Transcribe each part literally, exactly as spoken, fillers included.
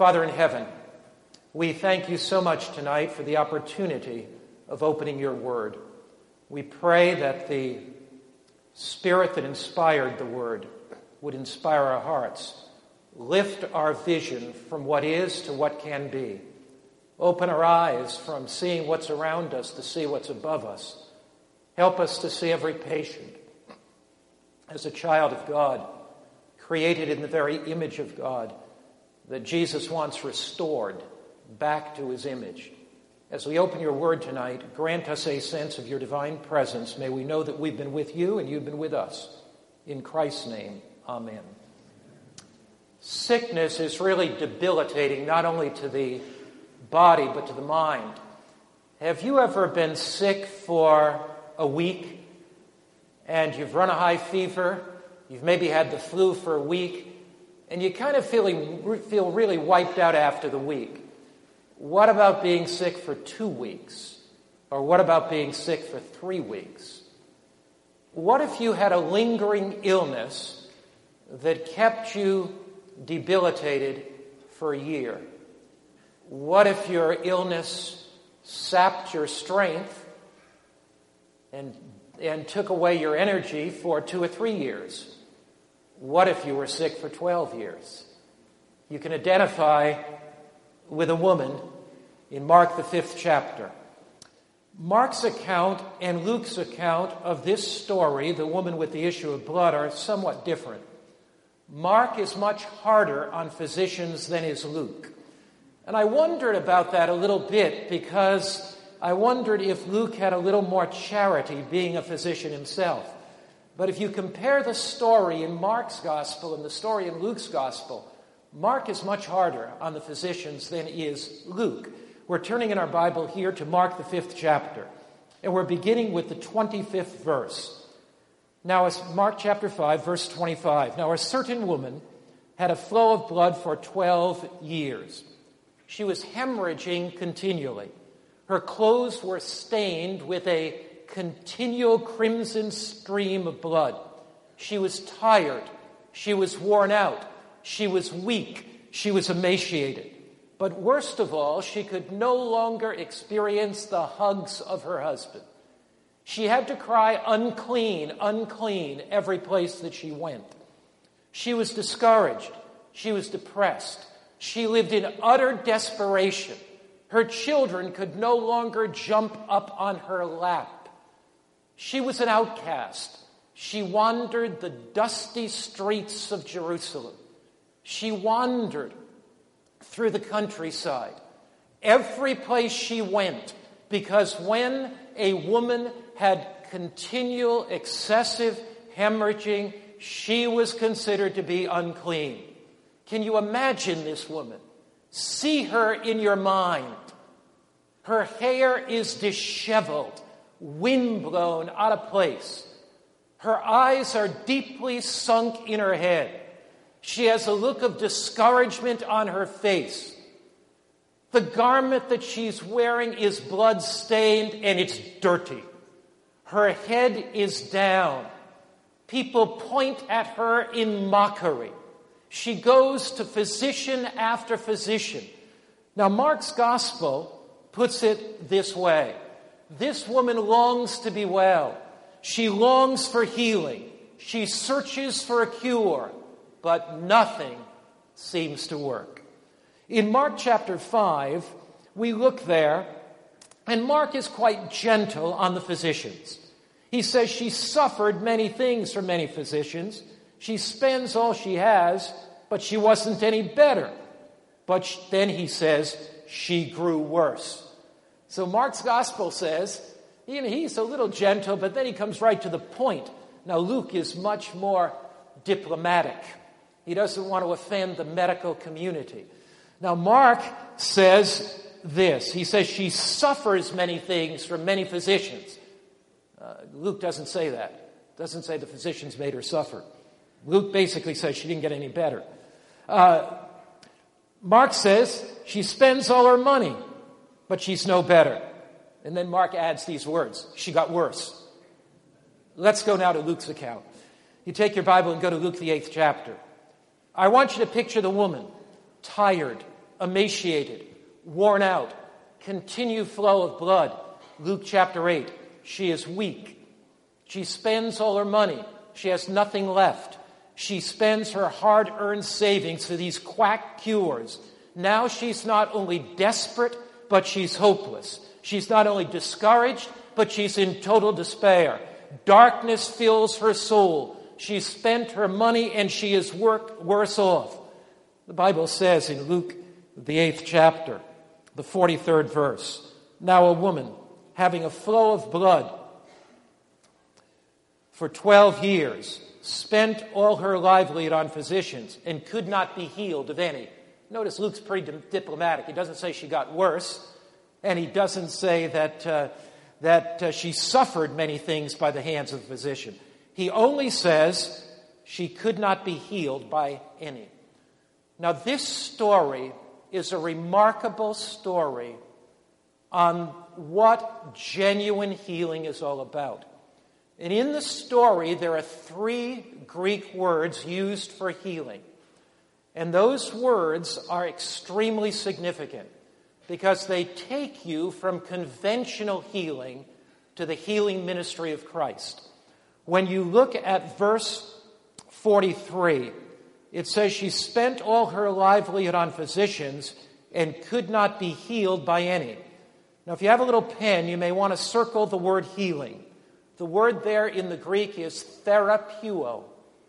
Father in heaven, we thank you so much tonight for the opportunity of opening your word. We pray that the Spirit that inspired the word would inspire our hearts, lift our vision from what is to what can be, open our eyes from seeing what's around us to see what's above us. Help us to see every patient as a child of God, created in the very image of God, that Jesus wants restored back to his image. As we open your word tonight, grant us a sense of your divine presence. May we know that we've been with you and you've been with us. In Christ's name, amen. Sickness is really debilitating, not only to the body, but to the mind. Have you ever been sick for a week and you've run a high fever, you've maybe had the flu for a week, and you kind of feeling, feel really wiped out after the week? What about being sick for two weeks? Or what about being sick for three weeks? What if you had a lingering illness that kept you debilitated for a year? What if your illness sapped your strength and, and took away your energy for two or three years? What if you were sick for twelve years? You can identify with a woman in Mark, the fifth chapter. Mark's account and Luke's account of this story, the woman with the issue of blood, are somewhat different. Mark is much harder on physicians than is Luke. And I wondered about that a little bit because I wondered if Luke had a little more charity, being a physician himself. But if you compare the story in Mark's gospel and the story in Luke's gospel, Mark is much harder on the physicians than is Luke. We're turning in our Bible here to Mark, the fifth chapter, and we're beginning with the twenty-fifth verse. Now, as Mark chapter five, verse twenty-five. Now, a certain woman had a flow of blood for twelve years. She was hemorrhaging continually. Her clothes were stained with a continual crimson stream of blood. She was tired. She was worn out. She was weak. She was emaciated. But worst of all, she could no longer experience the hugs of her husband. She had to cry, unclean, unclean, every place that she went. She was discouraged. She was depressed. She lived in utter desperation. Her children could no longer jump up on her lap. She was an outcast. She wandered the dusty streets of Jerusalem. She wandered through the countryside, every place she went, because when a woman had continual, excessive hemorrhaging, she was considered to be unclean. Can you imagine this woman? See her in your mind. Her hair is disheveled, windblown, out of place. Her eyes are deeply sunk in her head. She has a look of discouragement on her face. The garment that she's wearing is blood-stained and it's dirty. Her head is down. People point at her in mockery. She goes to physician after physician. Now, Mark's gospel puts it this way. This woman longs to be well. She longs for healing. She searches for a cure. But nothing seems to work. In Mark chapter five, we look there, and Mark is quite gentle on the physicians. He says she suffered many things from many physicians. She spends all she has, but she wasn't any better. But then he says she grew worse. So Mark's gospel says, you know, he's a little gentle, but then he comes right to the point. Now Luke is much more diplomatic. He doesn't want to offend the medical community. Now, Mark says this. He says she suffers many things from many physicians. Uh, Luke doesn't say that. Doesn't say the physicians made her suffer. Luke basically says she didn't get any better. Uh, Mark says she spends all her money, but she's no better. And then Mark adds these words. She got worse. Let's go now to Luke's account. You take your Bible and go to Luke, the eighth chapter. I want you to picture the woman, tired, emaciated, worn out, continued flow of blood. Luke chapter eight, she is weak. She spends all her money. She has nothing left. She spends her hard-earned savings for these quack cures. Now she's not only desperate, but she's hopeless. She's not only discouraged, but she's in total despair. Darkness fills her soul. She's spent her money and she is work, worse off. The Bible says in Luke, the eighth chapter, the forty-third verse, now a woman having a flow of blood for twelve years, spent all her livelihood on physicians and could not be healed of any. Notice Luke's pretty di- diplomatic. He doesn't say she got worse, and he doesn't say that, uh, that uh, she suffered many things by the hands of the physician. He only says she could not be healed by any. Now, this story is a remarkable story on what genuine healing is all about. And in the story, there are three Greek words used for healing. And those words are extremely significant because they take you from conventional healing to the healing ministry of Christ. When you look at verse forty-three, it says she spent all her livelihood on physicians and could not be healed by any. Now, if you have a little pen, you may want to circle the word healing. The word there in the Greek is therapeuo.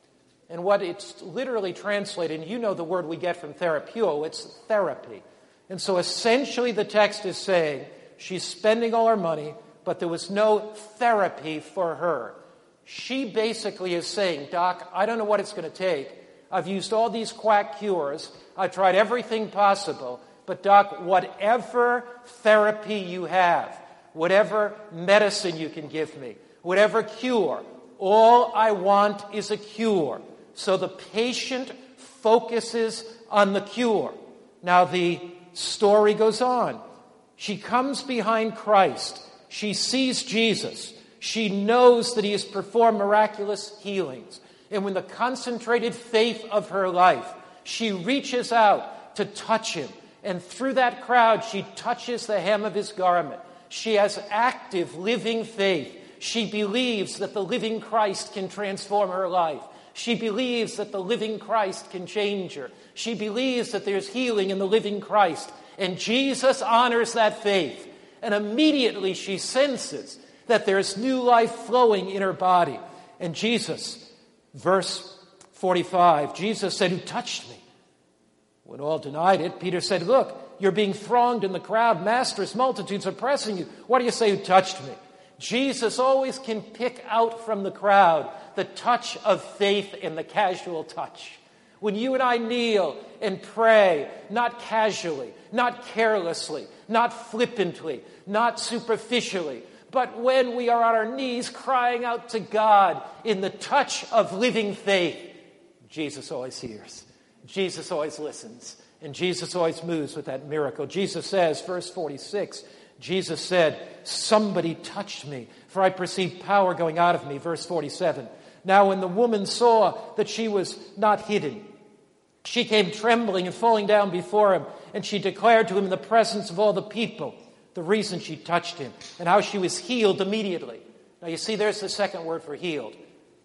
And what it's literally translated, and you know the word we get from therapeuo, it's therapy. And so essentially the text is saying she's spending all her money, but there was no therapy for her. She basically is saying, Doc, I don't know what it's going to take. I've used all these quack cures. I've tried everything possible. But Doc, whatever therapy you have, whatever medicine you can give me, whatever cure, all I want is a cure. So the patient focuses on the cure. Now the story goes on. She comes behind Christ. She sees Jesus. She knows that he has performed miraculous healings. And with the concentrated faith of her life, she reaches out to touch him. And through that crowd, she touches the hem of his garment. She has active, living faith. She believes that the living Christ can transform her life. She believes that the living Christ can change her. She believes that there's healing in the living Christ. And Jesus honors that faith. And immediately she senses that there's new life flowing in her body. And Jesus, verse forty-five, Jesus said, "Who touched me?" When all denied it, Peter said, "Look, you're being thronged in the crowd. Masters, multitudes are pressing you. What do you say, who touched me?" Jesus always can pick out from the crowd the touch of faith in the casual touch. When you and I kneel and pray, not casually, not carelessly, not flippantly, not superficially, but when we are on our knees crying out to God in the touch of living faith, Jesus always hears. Jesus always listens. And Jesus always moves with that miracle. Jesus says, verse forty-six, Jesus said, "Somebody touched me, for I perceived power going out of me." Verse forty-seven. Now when the woman saw that she was not hidden, she came trembling and falling down before him, and she declared to him in the presence of all the people the reason she touched him and how she was healed immediately. Now you see, there's the second word for healed.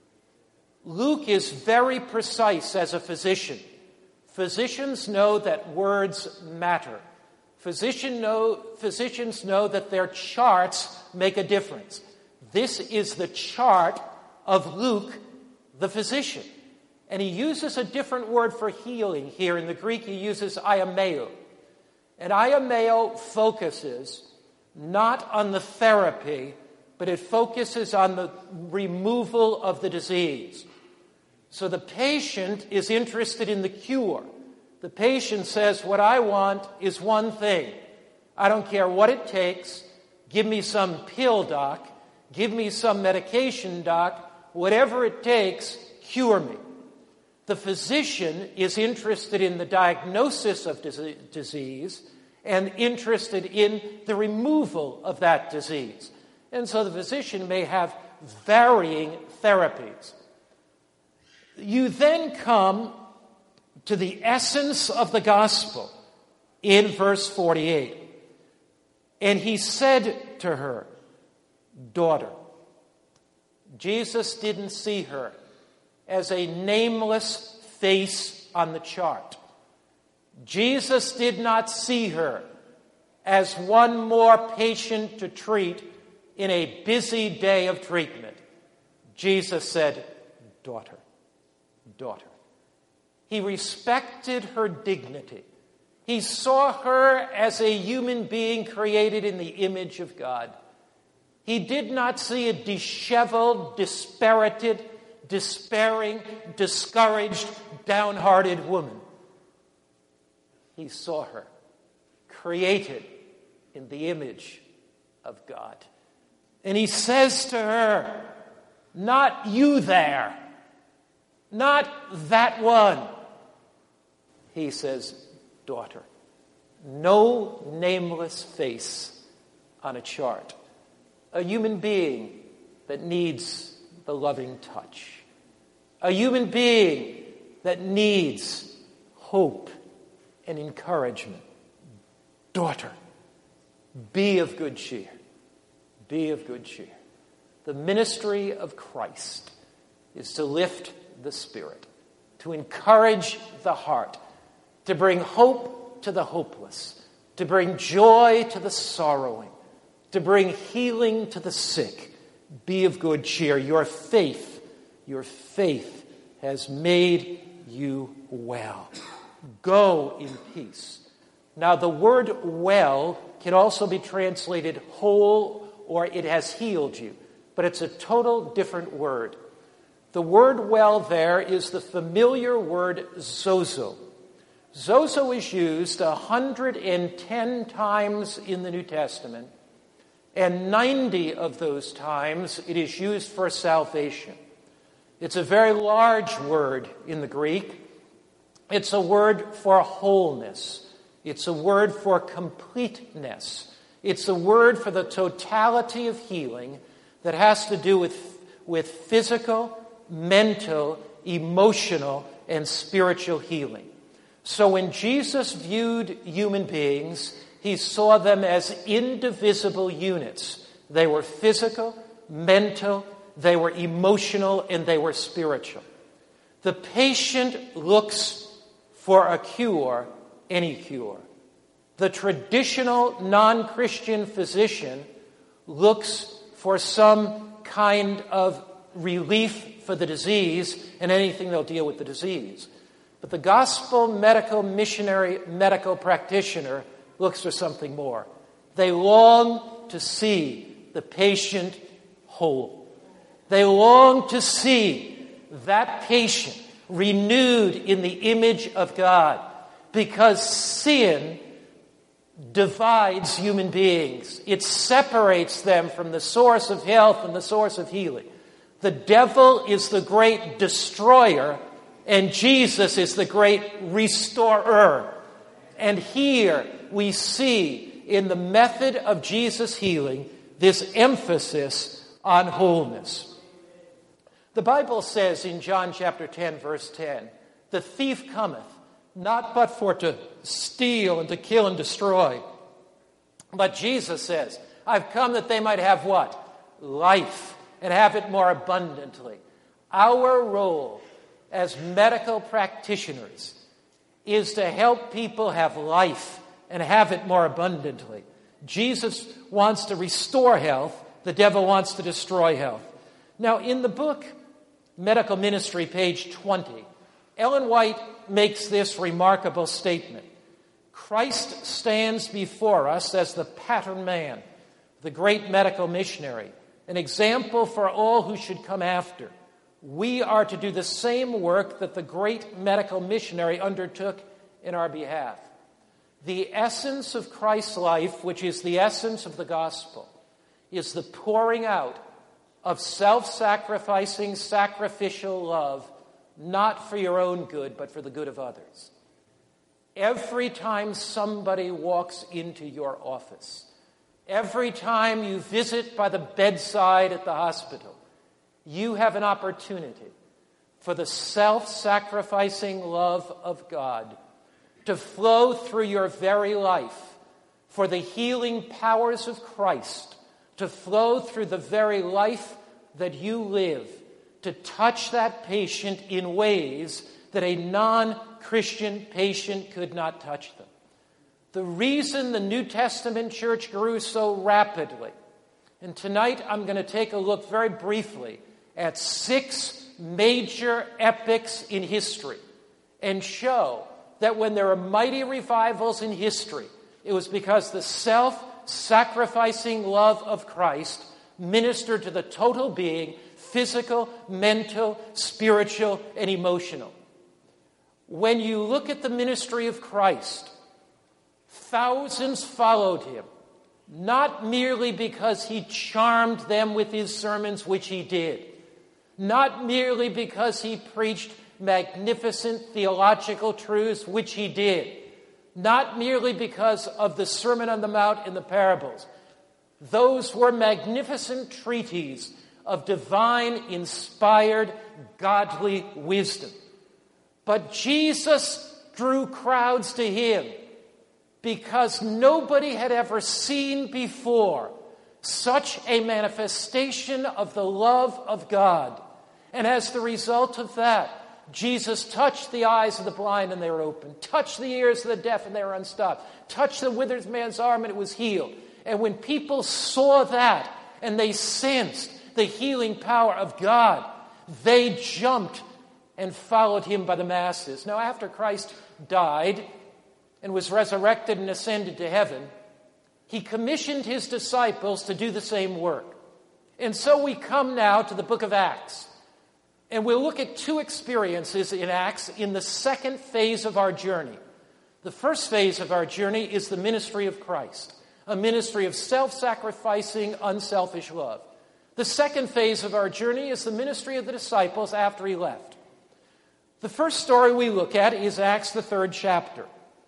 Luke is very precise as a physician. Physicians know that words matter. Physician know, physicians know that their charts make a difference. This is the chart of Luke, the physician. And he uses a different word for healing here. In the Greek, he uses aiameo. And aiameo focuses not on the therapy, but it focuses on the removal of the disease. So the patient is interested in the cure. The patient says, what I want is one thing. I don't care what it takes. Give me some pill, doc. Give me some medication, doc. Whatever it takes, cure me. The physician is interested in the diagnosis of disease and interested in the removal of that disease. And so the physician may have varying therapies. You then come to the essence of the gospel. in verse forty-eight. And he said to her, daughter. Jesus didn't see her as a nameless face on the chart. Jesus did not see her as one more patient to treat in a busy day of treatment. Jesus said, daughter, daughter. He respected her dignity. He saw her as a human being created in the image of God. He did not see a disheveled, dispirited, despairing, discouraged, downhearted woman. He saw her created in the image of God. And he says to her, not you there, not that one. He says, daughter. No nameless face on a chart. A human being that needs the loving touch. A human being that needs hope and encouragement. Daughter, be of good cheer. Be of good cheer. The ministry of Christ is to lift the spirit, to encourage the heart, to bring hope to the hopeless, to bring joy to the sorrowing, to bring healing to the sick. Be of good cheer. Your faith, your faith has made you well. Go in peace. Now, the word well can also be translated whole or it has healed you, but it's a total different word. The word well there is the familiar word zozo. Zozo is used one hundred ten times in the New Testament, and ninety of those times it is used for salvation. It's a very large word in the Greek. It's a word for wholeness. It's a word for completeness. It's a word for the totality of healing that has to do with, with physical, mental, emotional, and spiritual healing. So when Jesus viewed human beings, he saw them as indivisible units. They were physical, mental, they were emotional, and they were spiritual. The patient looks for a cure, any cure. The traditional non-Christian physician looks for some kind of relief for the disease, and anything they'll deal with the disease. But the gospel medical missionary medical practitioner looks for something more. They long to see the patient whole. They long to see that patient renewed in the image of God, because sin divides human beings. It separates them from the source of health and the source of healing. The devil is the great destroyer, and Jesus is the great restorer. And here we see in the method of Jesus' healing this emphasis on wholeness. The Bible says in John chapter ten, verse ten, the thief cometh, not but for to steal and to kill and destroy. But Jesus says, I've come that they might have what? Life, and have it more abundantly. Our role as medical practitioners is to help people have life and have it more abundantly. Jesus wants to restore health. The devil wants to destroy health. Now, in the book Medical Ministry, page twenty, Ellen White makes this remarkable statement. Christ stands before us as the pattern man, the great medical missionary, an example for all who should come after. We are to do the same work that the great medical missionary undertook in our behalf. The essence of Christ's life, which is the essence of the gospel, is the pouring out of self-sacrificing, sacrificial love, not for your own good, but for the good of others. Every time somebody walks into your office, every time you visit by the bedside at the hospital, you have an opportunity for the self-sacrificing love of God to flow through your very life, for the healing powers of Christ to flow through the very life that you live, to touch that patient in ways that a non-Christian patient could not touch them. The reason the New Testament church grew so rapidly, and tonight I'm going to take a look very briefly at six major epics in history and show that when there are mighty revivals in history, it was because the self-sacrificing love of Christ ministered to the total being, physical, mental, spiritual, and emotional. When you look at the ministry of Christ, thousands followed him, not merely because he charmed them with his sermons, which he did, not merely because he preached magnificent theological truths, which he did, not merely because of the Sermon on the Mount and the parables. Those were magnificent treatises of divine, inspired, godly wisdom. But Jesus drew crowds to him because nobody had ever seen before such a manifestation of the love of God. And as the result of that, Jesus touched the eyes of the blind and they were opened, touched the ears of the deaf and they were unstopped, touched the withered man's arm and it was healed. And when people saw that and they sensed the healing power of God, they jumped and followed him by the masses. Now, after Christ died and was resurrected and ascended to heaven, he commissioned his disciples to do the same work. And so we come now to the book of Acts. And we'll look at two experiences in Acts in the second phase of our journey. The first phase of our journey is the ministry of Christ, a ministry of self-sacrificing, unselfish love. The second phase of our journey is the ministry of the disciples after he left. The first story we look at is Acts, the third chapter.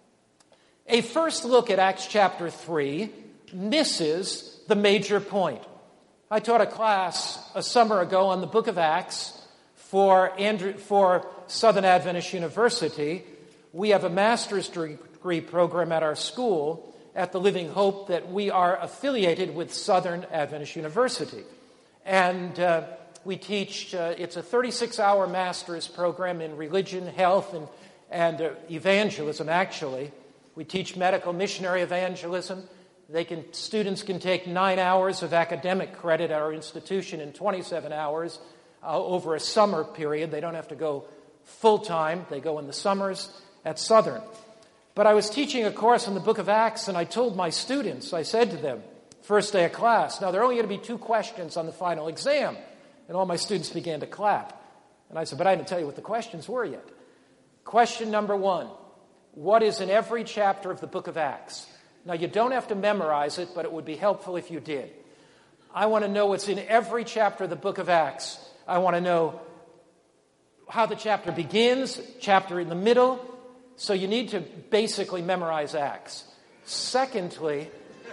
A first look at Acts chapter three misses the major point. I taught a class a summer ago on the book of Acts for, Andrew, for Southern Adventist University. We have a master's degree program at our school at the Living Hope that we are affiliated with Southern Adventist University. And uh, we teach, uh, it's a thirty-six hour master's program in religion, health, and, and uh, evangelism, actually. We teach medical missionary evangelism. They can, students can take nine hours of academic credit at our institution in twenty-seven hours uh, over a summer period. They don't have to go full-time. They go in the summers at Southern. But I was teaching a course on the book of Acts, and I told my students, I said to them, first day of class, now there are only going to be two questions on the final exam. And all my students began to clap. And I said, but I didn't tell you what the questions were yet. Question number one, what is in every chapter of the book of Acts? Now, you don't have to memorize it, but it would be helpful if you did. I want to know what's in every chapter of the book of Acts. I want to know how the chapter begins, chapter in the middle. So you need to basically memorize Acts. Secondly,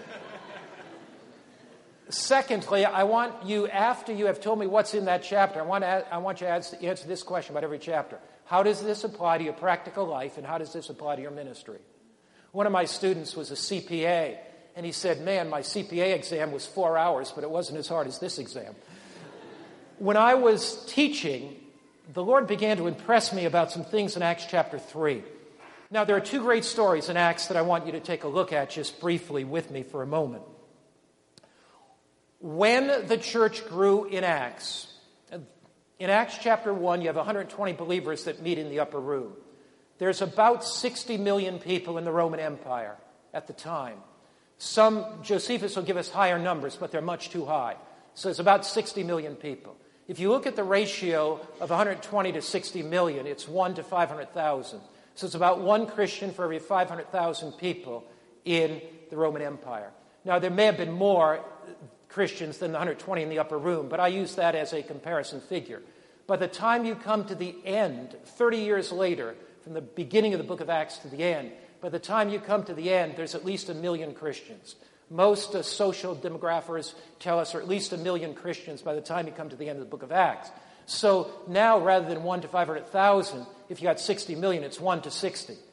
secondly, I want you, after you have told me what's in that chapter, I want, to, I want you to answer this question about every chapter. How does this apply to your practical life, and how does this apply to your ministry? One of my students was a C P A, and he said, man, my C P A exam was four hours, but it wasn't as hard as this exam. When I was teaching, the Lord began to impress me about some things in Acts chapter three. Now, there are two great stories in Acts that I want you to take a look at just briefly with me for a moment. When the church grew in Acts, in Acts chapter one, you have one hundred twenty believers that meet in the upper room. There's about sixty million people in the Roman Empire at the time. Some, Josephus will give us higher numbers, but they're much too high. So it's about sixty million people. If you look at the ratio of one hundred twenty to sixty million, it's one to five hundred thousand. So it's about one Christian for every five hundred thousand people in the Roman Empire. Now, there may have been more Christians than the one hundred twenty in the upper room, but I use that as a comparison figure. By the time you come to the end, thirty years later, from the beginning of the book of Acts to the end, by the time you come to the end, there's at least a million Christians. Most uh, social demographers tell us there are at least a million Christians by the time you come to the end of the book of Acts. So now, rather than one to five hundred thousand, if you got sixty million, it's one to sixty.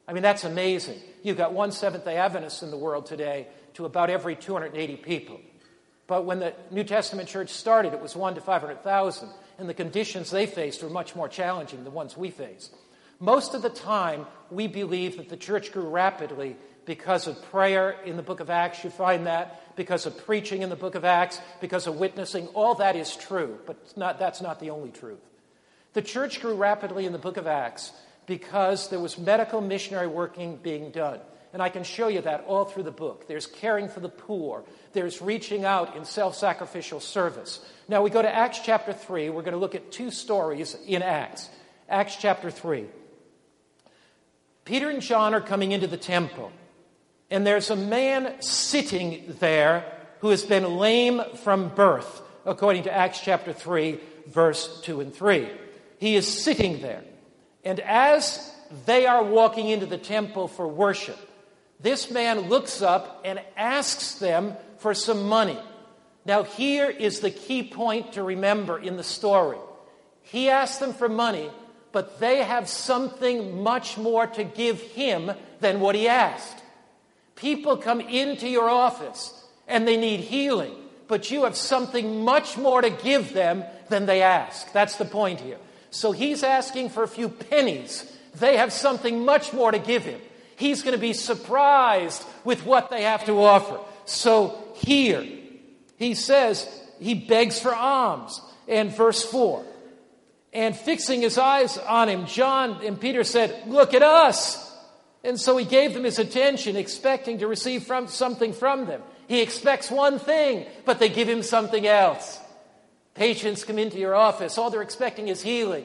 I mean, that's amazing. You've got one Seventh-day Adventist in the world today to about every two hundred eighty people. But when the New Testament church started, it was one to five hundred thousand, and the conditions they faced were much more challenging than the ones we face. Most of the time, we believe that the church grew rapidly because of prayer in the book of Acts. You find that because of preaching in the book of Acts, because of witnessing. All that is true, but it's not, that's not the only truth. The church grew rapidly in the book of Acts because there was medical missionary working being done. And I can show you that all through the book. There's caring for the poor. There's reaching out in self-sacrificial service. Now we go to Acts chapter three. We're going to look at two stories in Acts. Acts chapter three. Peter and John are coming into the temple. And there's a man sitting there who has been lame from birth, according to Acts chapter three, verse two and three. He is sitting there. And as they are walking into the temple for worship, this man looks up and asks them for some money. Now, here is the key point to remember in the story. He asks them for money, but they have something much more to give him than what he asked. People come into your office and they need healing, but you have something much more to give them than they ask. That's the point here. So he's asking for a few pennies. They have something much more to give him. He's going to be surprised with what they have to offer. So here, he says, he begs for alms. And verse four, and fixing his eyes on him, John and Peter said, "Look at us." And so he gave them his attention, expecting to receive from something from them. He expects one thing, but they give him something else. Patients come into your office. All they're expecting is healing.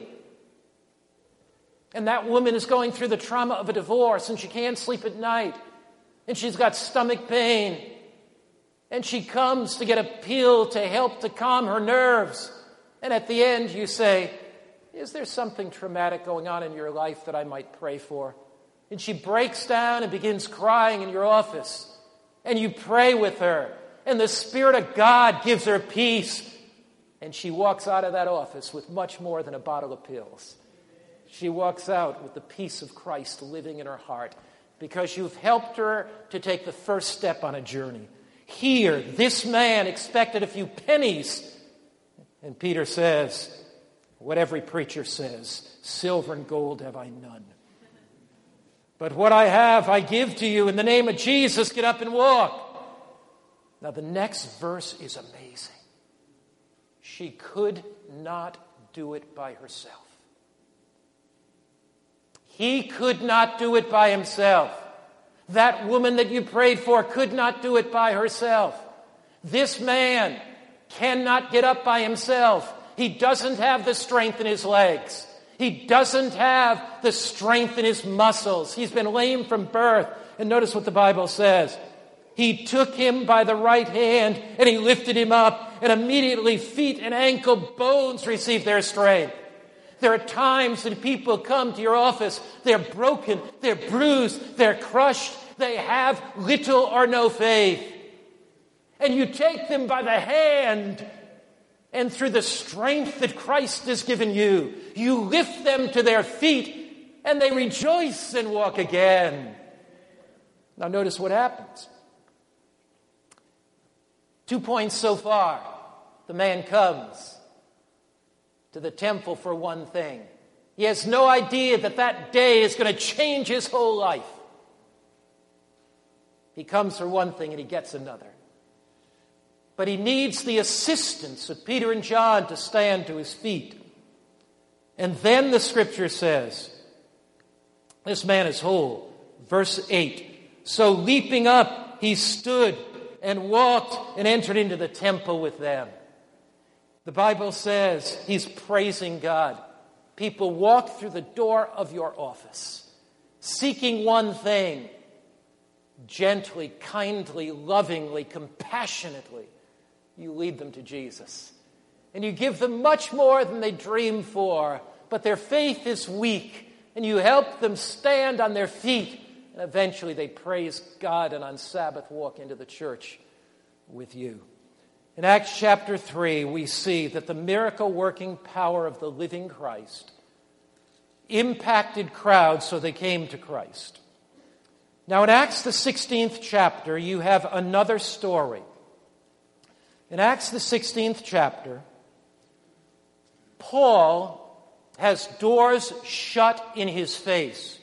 And that woman is going through the trauma of a divorce, and she can't sleep at night. And she's got stomach pain. And she comes to get a pill to help to calm her nerves. And at the end you say, "Is there something traumatic going on in your life that I might pray for?" And she breaks down and begins crying in your office. And you pray with her. And the Spirit of God gives her peace. And she walks out of that office with much more than a bottle of pills. She walks out with the peace of Christ living in her heart because you've helped her to take the first step on a journey. Here, this man expected a few pennies. And Peter says, what every preacher says, "Silver and gold have I none. But what I have, I give to you. In the name of Jesus, get up and walk." Now, the next verse is amazing. She could not do it by herself. He could not do it by himself. That woman that you prayed for could not do it by herself. This man cannot get up by himself. He doesn't have the strength in his legs. He doesn't have the strength in his muscles. He's been lame from birth. And notice what the Bible says. He took him by the right hand and he lifted him up, and immediately feet and ankle bones received their strength. There are times when people come to your office, they're broken, they're bruised, they're crushed, they have little or no faith. And you take them by the hand, and through the strength that Christ has given you, you lift them to their feet, and they rejoice and walk again. Now notice what happens. Two points so far. The man comes to the temple for one thing. He has no idea that that day is going to change his whole life. He comes for one thing and he gets another. But he needs the assistance of Peter and John to stand to his feet. And then the scripture says, this man is whole. Verse eight. So leaping up, he stood and walked and entered into the temple with them. The Bible says he's praising God. People walk through the door of your office, seeking one thing. Gently, kindly, lovingly, compassionately, you lead them to Jesus. And you give them much more than they dream for, but their faith is weak, and you help them stand on their feet, and eventually they praise God and on Sabbath walk into the church with you. In Acts chapter three, we see that the miracle-working power of the living Christ impacted crowds so they came to Christ. Now in Acts the sixteenth chapter, you have another story. In Acts the sixteenth chapter, Paul has doors shut in his face.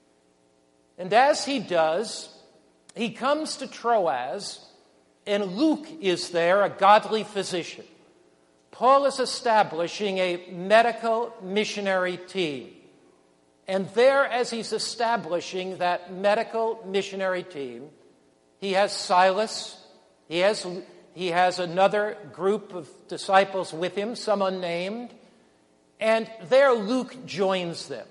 And as he does, he comes to Troas, and Luke is there, a godly physician. Paul is establishing a medical missionary team. And there, as he's establishing that medical missionary team, he has Silas, he has, he has another group of disciples with him, some unnamed, and there Luke joins them.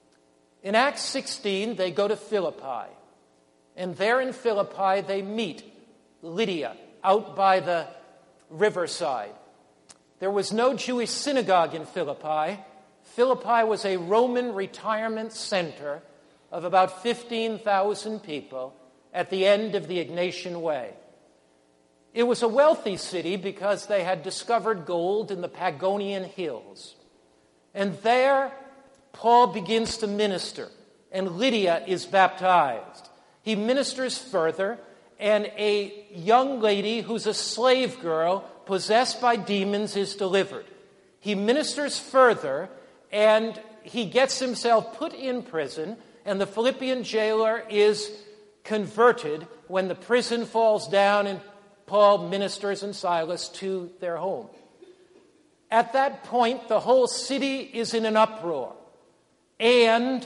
In Acts sixteen, they go to Philippi, and there in Philippi they meet Lydia out by the riverside. There was no Jewish synagogue in Philippi. Philippi was a Roman retirement center of about fifteen thousand people at the end of the Egnatian Way. It was a wealthy city because they had discovered gold in the Pagonian hills. And there, Paul begins to minister, and Lydia is baptized. He ministers further, and a young lady who's a slave girl possessed by demons is delivered. He ministers further, and he gets himself put in prison, and the Philippian jailer is converted when the prison falls down and Paul ministers and Silas to their home. At that point, the whole city is in an uproar, and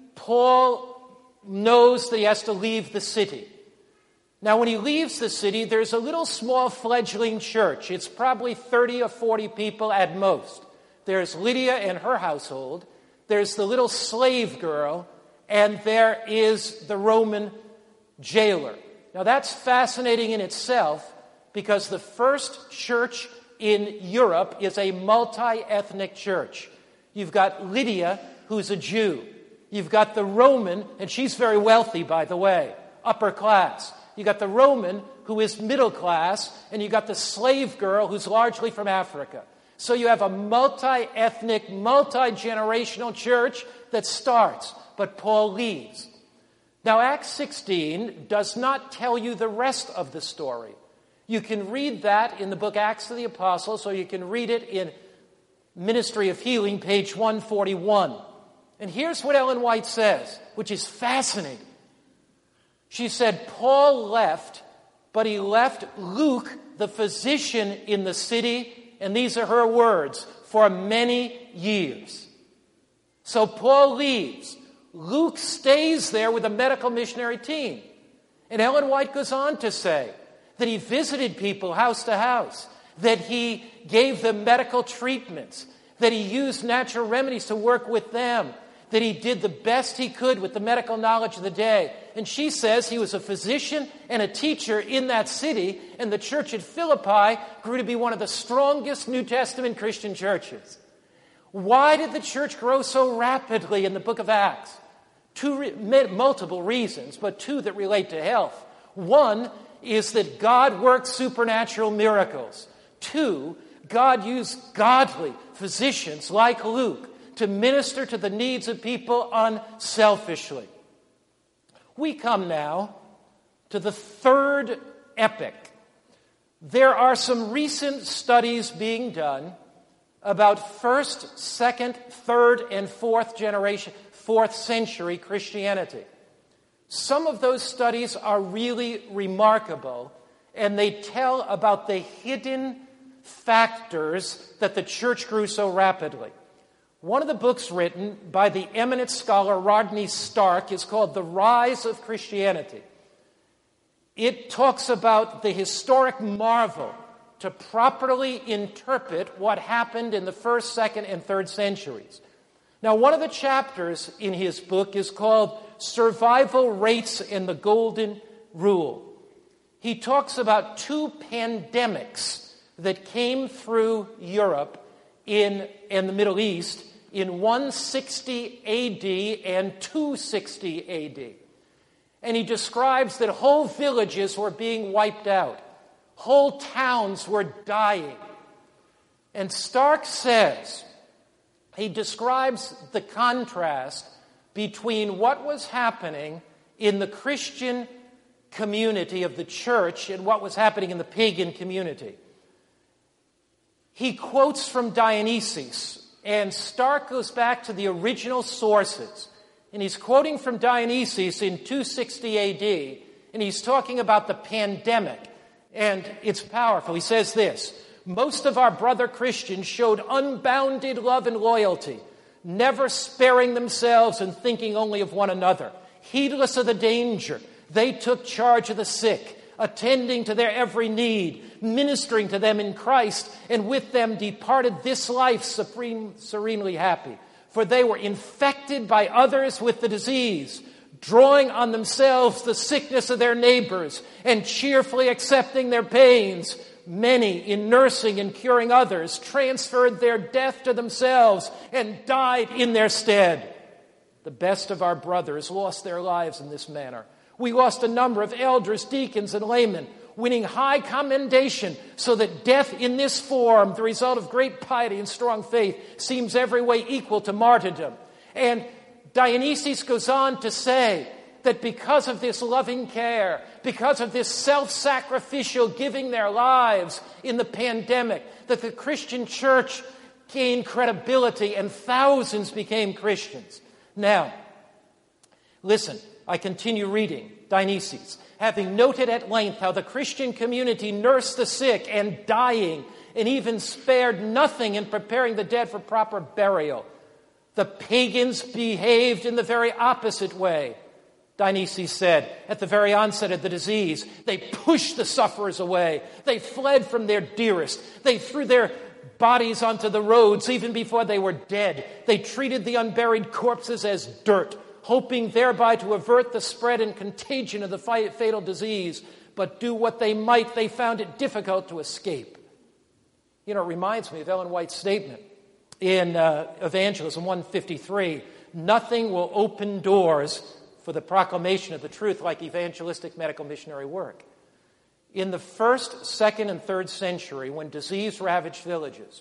Paul knows that he has to leave the city. Now, when he leaves the city, there's a little small fledgling church. It's probably thirty or forty people at most. There's Lydia and her household. There's the little slave girl, and there is the Roman jailer. Now, that's fascinating in itself because the first church in Europe is a multi-ethnic church. You've got Lydia, who's a Jew. You've got the Roman, and she's very wealthy, by the way, upper class. You got the Roman, who is middle class, and you got the slave girl, who's largely from Africa. So you have a multi-ethnic, multi-generational church that starts, but Paul leaves. Now, Acts sixteen does not tell you the rest of the story. You can read that in the book Acts of the Apostles, or you can read it in Ministry of Healing, page one forty-one. And here's what Ellen White says, which is fascinating. She said, Paul left, but he left Luke, the physician in the city, and these are her words, for many years. So Paul leaves. Luke stays there with a medical missionary team. And Ellen White goes on to say that he visited people house to house, that he gave them medical treatments, that he used natural remedies to work with them, that he did the best he could with the medical knowledge of the day. And she says he was a physician and a teacher in that city, and the church at Philippi grew to be one of the strongest New Testament Christian churches. Why did the church grow so rapidly in the book of Acts? Two re- multiple reasons, but two that relate to health. One is that God worked supernatural miracles. Two, God used godly physicians like Luke to minister to the needs of people unselfishly. We come now to the third epoch. There are some recent studies being done about first, second, third, and fourth generation, fourth century Christianity. Some of those studies are really remarkable, and they tell about the hidden factors that the church grew so rapidly. One of the books written by the eminent scholar Rodney Stark is called The Rise of Christianity. It talks about the historic marvel to properly interpret what happened in the first, second, and third centuries. Now, one of the chapters in his book is called Survival Rates and the Golden Rule. He talks about two pandemics that came through Europe in, in the Middle East in one sixty A D and two sixty A D. And he describes that whole villages were being wiped out. Whole towns were dying. And Stark says, he describes the contrast between what was happening in the Christian community of the church and what was happening in the pagan community. He quotes from Dionysius, and Stark goes back to the original sources. And he's quoting from Dionysius in two sixty A D, and he's talking about the pandemic, and it's powerful. He says this: most of our brother Christians showed unbounded love and loyalty, never sparing themselves and thinking only of one another. Heedless of the danger, they took charge of the sick, attending to their every need, ministering to them in Christ, and with them departed this life supreme, serenely happy. For they were infected by others with the disease, drawing on themselves the sickness of their neighbors, and cheerfully accepting their pains. Many, in nursing and curing others, transferred their death to themselves and died in their stead. The best of our brothers lost their lives in this manner. We lost a number of elders, deacons, and laymen, winning high commendation, so that death in this form, the result of great piety and strong faith, seems every way equal to martyrdom. And Dionysius goes on to say that because of this loving care, because of this self-sacrificial giving their lives in the pandemic, that the Christian church gained credibility and thousands became Christians. Now, listen, I continue reading Dionysius. Having noted at length how the Christian community nursed the sick and dying, and even spared nothing in preparing the dead for proper burial, the pagans behaved in the very opposite way. Dionysius said, at the very onset of the disease, they pushed the sufferers away. They fled from their dearest. They threw their bodies onto the roads even before they were dead. They treated the unburied corpses as dirt, hoping thereby to avert the spread and contagion of the fatal disease. But do what they might, they found it difficult to escape. You know, it reminds me of Ellen White's statement in uh, Evangelism one fifty-three, nothing will open doors for the proclamation of the truth like evangelistic medical missionary work. In the first, second, and third century, when disease ravaged villages,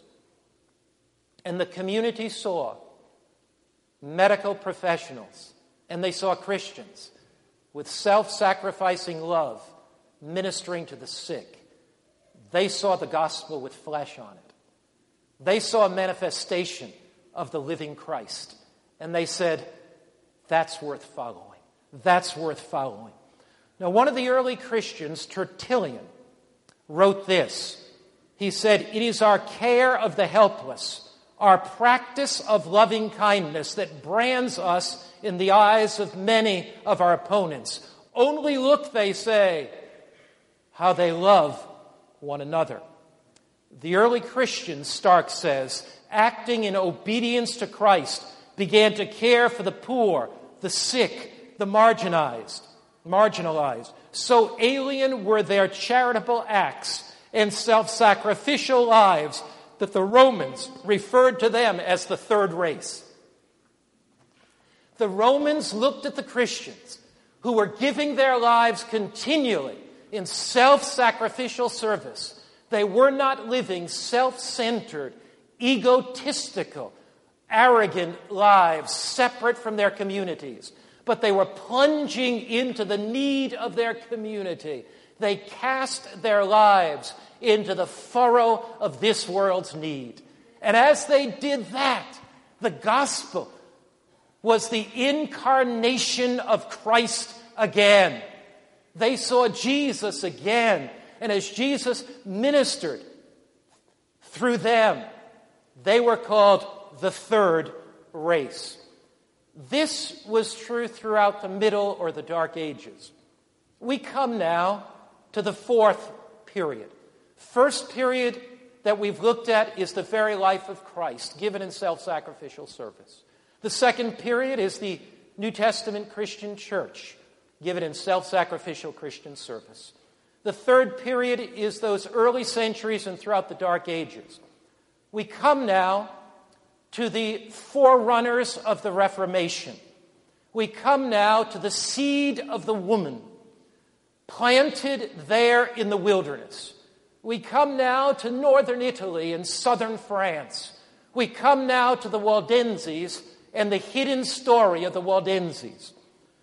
and the community saw medical professionals, and they saw Christians with self-sacrificing love ministering to the sick, they saw the gospel with flesh on it. They saw a manifestation of the living Christ. And they said, that's worth following. That's worth following. Now, one of the early Christians, Tertullian, wrote this. He said, it is our care of the helpless, our practice of loving kindness that brands us in the eyes of many of our opponents. Only look, they say, how they love one another. The early Christians, Stark says, acting in obedience to Christ, began to care for the poor, the sick, the marginalized, marginalized. So alien were their charitable acts and self-sacrificial lives that the Romans referred to them as the third race. The Romans looked at the Christians who were giving their lives continually in self-sacrificial service. They were not living self-centered, egotistical, arrogant lives separate from their communities, but they were plunging into the need of their community. They cast their lives into the furrow of this world's need. And as they did that, the gospel was the incarnation of Christ again. They saw Jesus again. And as Jesus ministered through them, they were called the third race. This was true throughout the Middle or the Dark Ages. We come now to the fourth period. First period that we've looked at is the very life of Christ, given in self-sacrificial service. The second period is the New Testament Christian church, given in self-sacrificial Christian service. The third period is those early centuries and throughout the Dark Ages. We come now to the forerunners of the Reformation. We come now to the seed of the woman, planted there in the wilderness. We come now to northern Italy and southern France. We come now to the Waldenses and the hidden story of the Waldenses.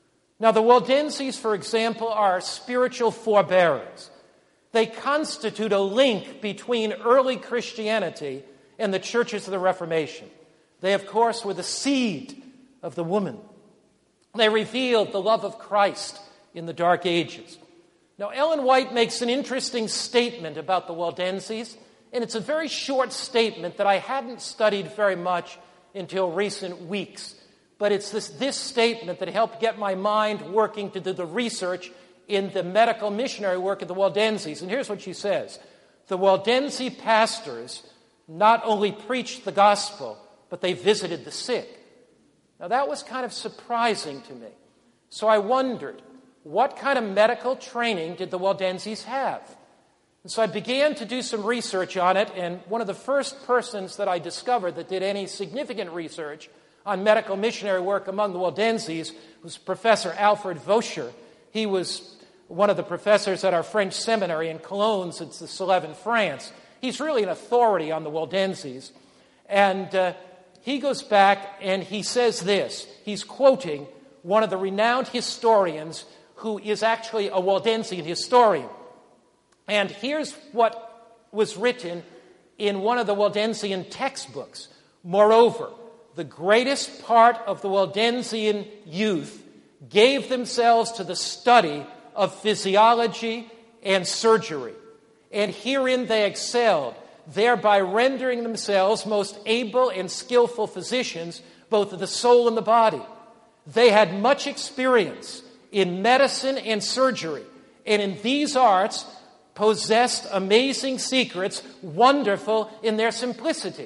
Now, the Waldenses, for example, are spiritual forebearers. They constitute a link between early Christianity and the churches of the Reformation. They, of course, were the seed of the woman. They revealed the love of Christ in the Dark Ages. Now, Ellen White makes an interesting statement about the Waldenses, and it's a very short statement that I hadn't studied very much until recent weeks. But it's this, this statement that helped get my mind working to do the research in the medical missionary work of the Waldenses. And here's what she says. The Waldense pastors not only preached the gospel, but they visited the sick. Now, that was kind of surprising to me. So I wondered, what kind of medical training did the Waldenses have? And so I began to do some research on it, and one of the first persons that I discovered that did any significant research on medical missionary work among the Waldenses was Professor Alfred Vaucher. He was one of the professors at our French seminary in Cologne since the Saleve in France. He's really an authority on the Waldenses. And uh, he goes back and he says this. He's quoting one of the renowned historians who is actually a Waldensian historian. And here's what was written in one of the Waldensian textbooks. Moreover, the greatest part of the Waldensian youth gave themselves to the study of physiology and surgery, and herein they excelled, thereby rendering themselves most able and skillful physicians, both of the soul and the body. They had much experience in medicine and surgery, and in these arts possessed amazing secrets, wonderful in their simplicity.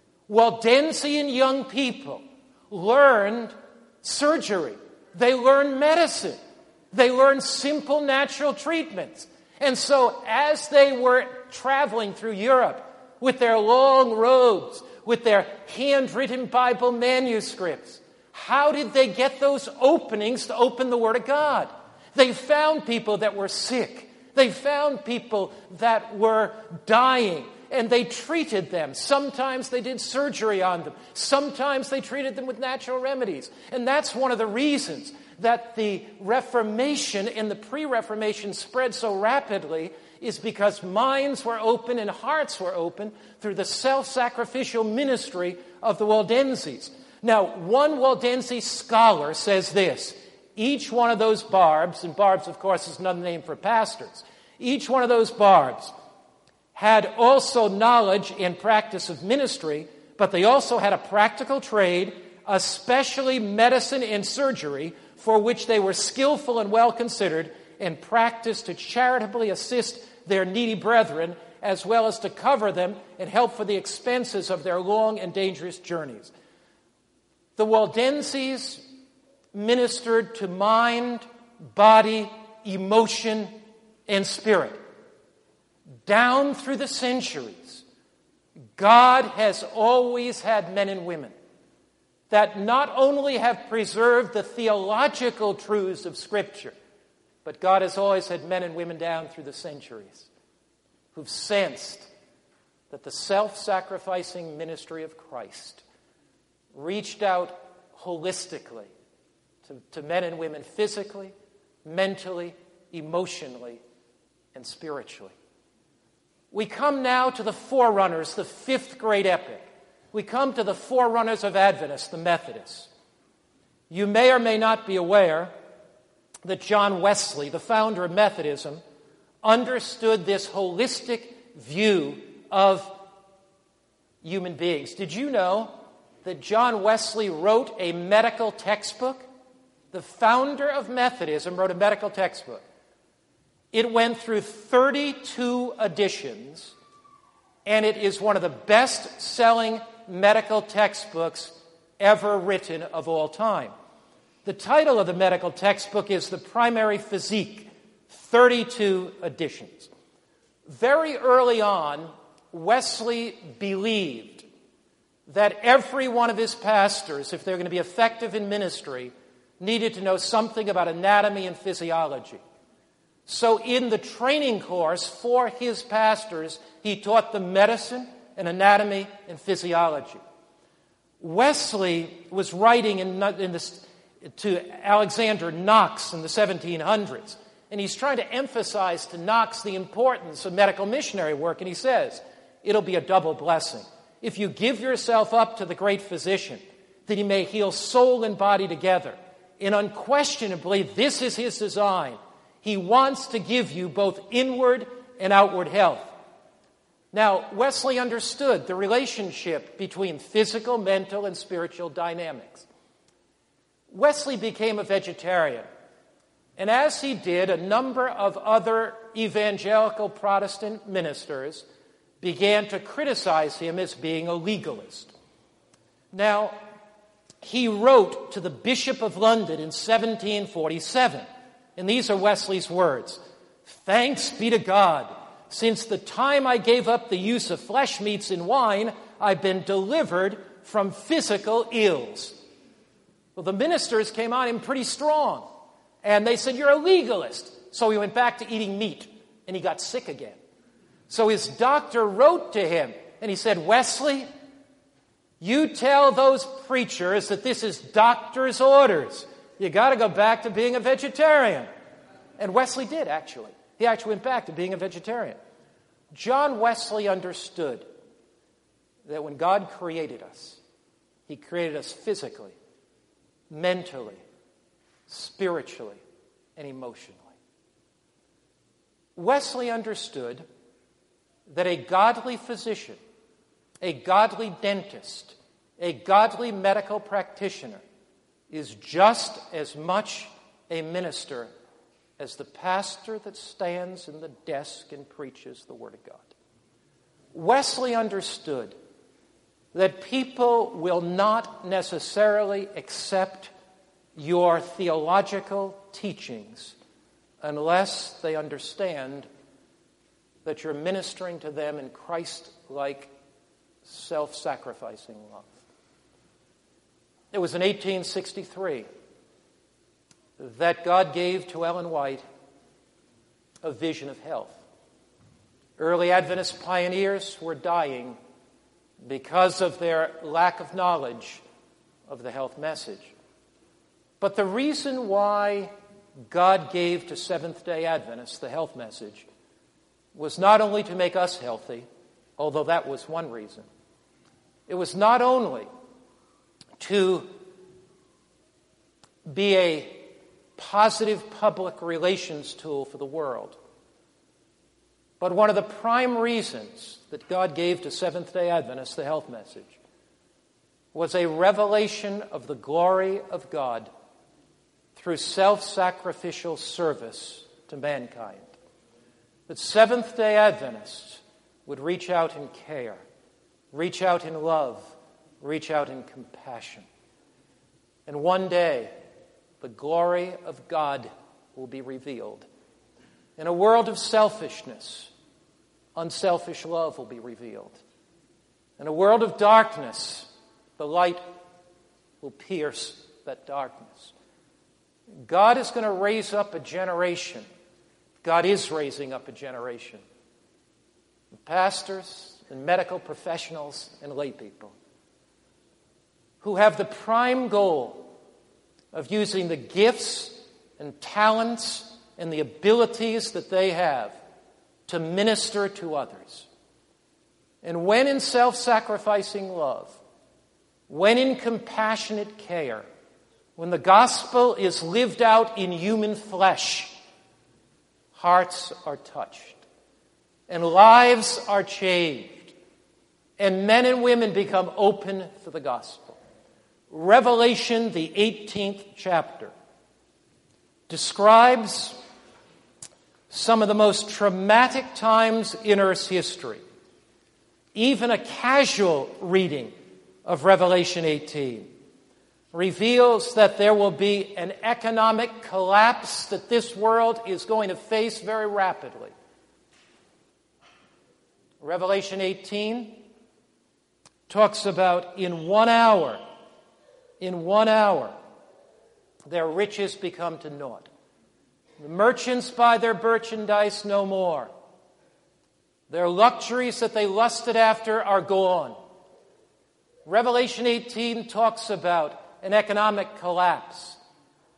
Waldensian young people learned surgery. They learned medicine. They learned simple natural treatments. And so as they were traveling through Europe with their long robes, with their handwritten Bible manuscripts, how did they get those openings to open the Word of God? They found people that were sick. They found people that were dying. And they treated them. Sometimes they did surgery on them. Sometimes they treated them with natural remedies. And that's one of the reasons that the Reformation and the pre-Reformation spread so rapidly, is because minds were open and hearts were open through the self-sacrificial ministry of the Waldenses. Now, one Waldense scholar says this. Each one of those barbs, and barbs, of course, is another name for pastors. Each one of those barbs had also knowledge and practice of ministry, but they also had a practical trade, especially medicine and surgery, for which they were skillful and well considered, and practiced to charitably assist their needy brethren, as well as to cover them and help for the expenses of their long and dangerous journeys. The Waldenses ministered to mind, body, emotion, and spirit. Down through the centuries, God has always had men and women that not only have preserved the theological truths of Scripture, but God has always had men and women down through the centuries who've sensed that the self-sacrificing ministry of Christ reached out holistically to, to men and women physically, mentally, emotionally, and spiritually. We come now to the forerunners, the fifth great epic. We come to the forerunners of Adventists, the Methodists. You may or may not be aware that John Wesley, the founder of Methodism, understood this holistic view of human beings. Did you know that John Wesley wrote a medical textbook? The founder of Methodism wrote a medical textbook. It went through thirty-two editions, and it is one of the best-selling medical textbooks ever written of all time. The title of the medical textbook is The Primary Physique, thirty-two editions. Very early on, Wesley believed that every one of his pastors, if they're going to be effective in ministry, needed to know something about anatomy and physiology. So in the training course for his pastors, he taught them medicine and anatomy and physiology. Wesley was writing in, in, this, to Alexander Knox in the seventeen hundreds. And he's trying to emphasize to Knox the importance of medical missionary work. And he says, it'll be a double blessing. If you give yourself up to the great physician, that he may heal soul and body together. And unquestionably, this is his design. He wants to give you both inward and outward health. Now, Wesley understood the relationship between physical, mental, and spiritual dynamics. Wesley became a vegetarian. And as he did, a number of other evangelical Protestant ministers began to criticize him as being a legalist. Now, he wrote to the Bishop of London in seventeen forty-seven, and these are Wesley's words: "Thanks be to God, since the time I gave up the use of flesh meats and wine, I've been delivered from physical ills." Well, the ministers came on him pretty strong, and they said, "You're a legalist." So he went back to eating meat, and he got sick again. So his doctor wrote to him, and he said, "Wesley, you tell those preachers that this is doctor's orders. You got to go back to being a vegetarian." And Wesley did, actually. He actually went back to being a vegetarian. John Wesley understood that when God created us, he created us physically, mentally, spiritually, and emotionally. Wesley understood that a godly physician, a godly dentist, a godly medical practitioner is just as much a minister as the pastor that stands in the desk and preaches the Word of God. Wesley understood that people will not necessarily accept your theological teachings unless they understand that you're ministering to them in Christ-like, self-sacrificing love. It was in eighteen sixty-three that God gave to Ellen White a vision of health. Early Adventist pioneers were dying because of their lack of knowledge of the health message. But the reason why God gave to Seventh-day Adventists the health message was not only to make us healthy, although that was one reason. It was not only to be a positive public relations tool for the world, but one of the prime reasons that God gave to Seventh-day Adventists the health message was a revelation of the glory of God through self-sacrificial service to mankind. That Seventh-day Adventists would reach out in care, reach out in love, reach out in compassion. And one day, the glory of God will be revealed. In a world of selfishness, unselfish love will be revealed. In a world of darkness, the light will pierce that darkness. God is going to raise up a generation. God is raising up a generation of pastors and medical professionals and lay people who have the prime goal of using the gifts and talents and the abilities that they have to minister to others. And when in self-sacrificing love, when in compassionate care, when the gospel is lived out in human flesh, hearts are touched, and lives are changed, and men and women become open for the gospel. Revelation, the eighteenth chapter, describes some of the most traumatic times in Earth's history. Even a casual reading of Revelation eighteen reveals that there will be an economic collapse that this world is going to face very rapidly. Revelation eighteen talks about in one hour, in one hour, their riches become to naught. The merchants buy their merchandise no more. Their luxuries that they lusted after are gone. Revelation eighteen talks about an economic collapse.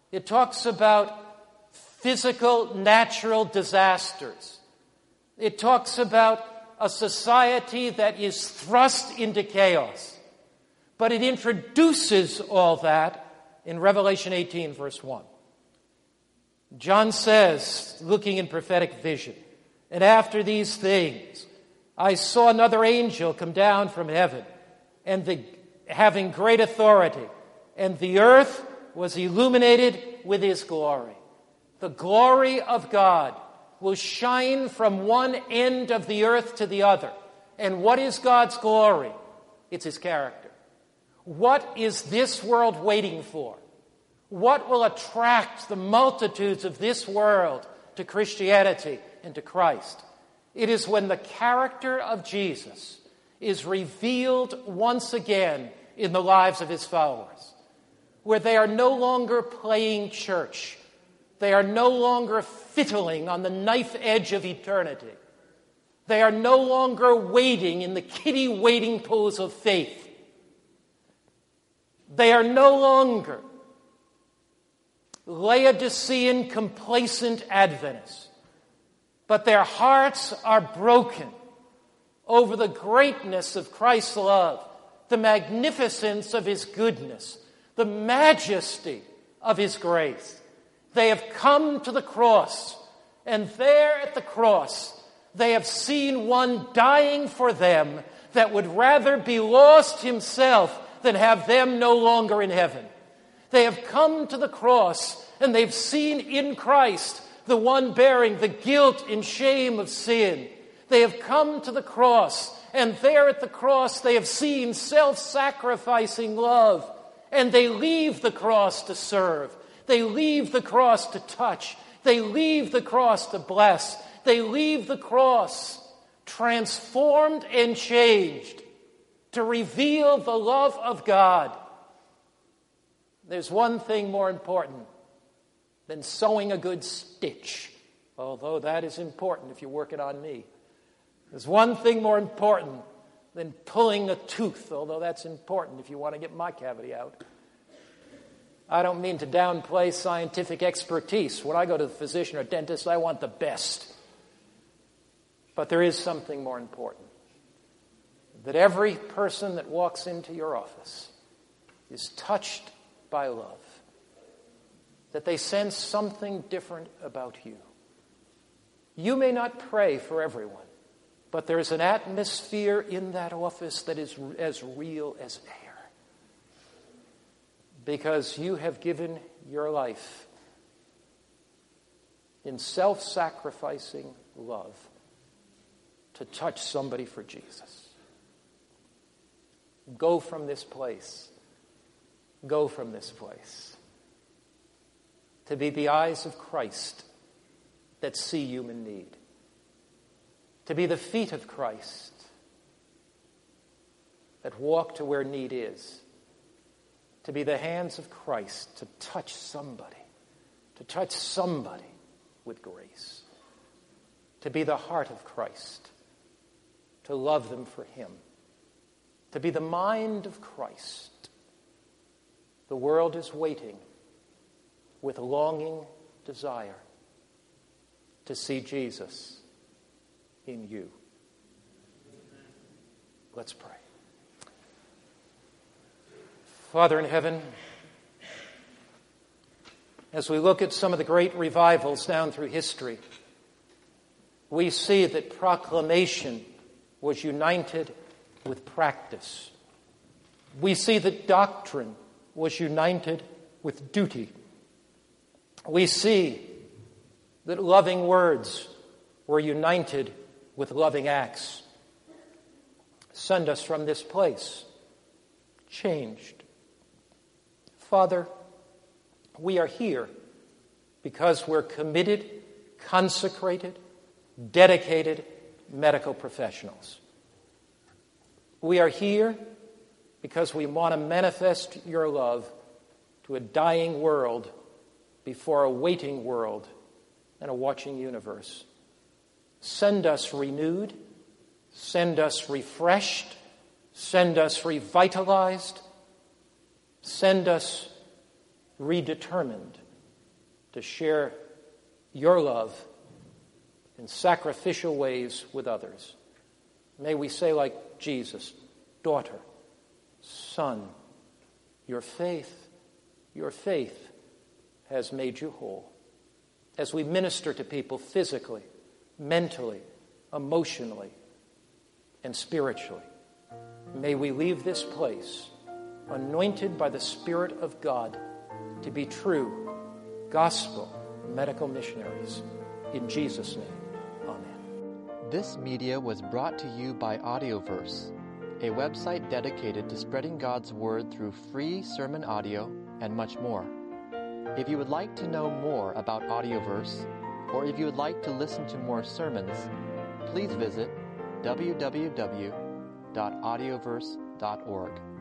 It talks about physical, natural disasters. It talks about a society that is thrust into chaos. But it introduces all that in Revelation eighteen, verse one. John says, looking in prophetic vision, "And after these things, I saw another angel come down from heaven, and the, having great authority, and the earth was illuminated with his glory." The glory of God will shine from one end of the earth to the other. And what is God's glory? It's his character. What is this world waiting for? What will attract the multitudes of this world to Christianity and to Christ? It is when the character of Jesus is revealed once again in the lives of his followers, where they are no longer playing church. They are no longer fiddling on the knife edge of eternity. They are no longer wading in the kiddie wading pools of faith. They are no longer Laodicean complacent Adventists, but their hearts are broken over the greatness of Christ's love, the magnificence of his goodness, the majesty of his grace. They have come to the cross, and there at the cross, they have seen one dying for them that would rather be lost himself than have them no longer in heaven. They have come to the cross, and they've seen in Christ the one bearing the guilt and shame of sin. They have come to the cross, and there at the cross they have seen self-sacrificing love, and they leave the cross to serve. They leave the cross to touch. They leave the cross to bless. They leave the cross transformed and changed to reveal the love of God. There's one thing more important than sewing a good stitch, although that is important if you're working on me. There's one thing more important than pulling a tooth, although that's important if you want to get my cavity out. I don't mean to downplay scientific expertise. When I go to the physician or dentist, I want the best. But there is something more important. That every person that walks into your office is touched by love. That they sense something different about you. You may not pray for everyone, but there's an atmosphere in that office that is as real as air. Because you have given your life in self-sacrificing love to touch somebody for Jesus. Go from this place. Go from this place. To be the eyes of Christ that see human need. To be the feet of Christ that walk to where need is. To be the hands of Christ to touch somebody. To touch somebody with grace. To be the heart of Christ. To love them for him. To be the mind of Christ. The world is waiting with longing desire to see Jesus in you. Let's pray. Father in heaven, as we look at some of the great revivals down through history, we see that proclamation was united with practice. We see that doctrine was united with duty. We see that loving words were united with loving acts. Send us from this place changed. Father, we are here because we're committed, consecrated, dedicated medical professionals. We are here because we want to manifest your love to a dying world before a waiting world and a watching universe. Send us renewed, send us refreshed, send us revitalized, send us redetermined to share your love in sacrificial ways with others. May we say like Jesus, daughter, son, your faith, your faith has made you whole. As we minister to people physically, mentally, emotionally, and spiritually, may we leave this place anointed by the Spirit of God to be true gospel medical missionaries. In Jesus' name, amen. This media was brought to you by Audioverse, a website dedicated to spreading God's Word through free sermon audio and much more. If you would like to know more about Audioverse, or if you would like to listen to more sermons, please visit w w w dot audioverse dot org.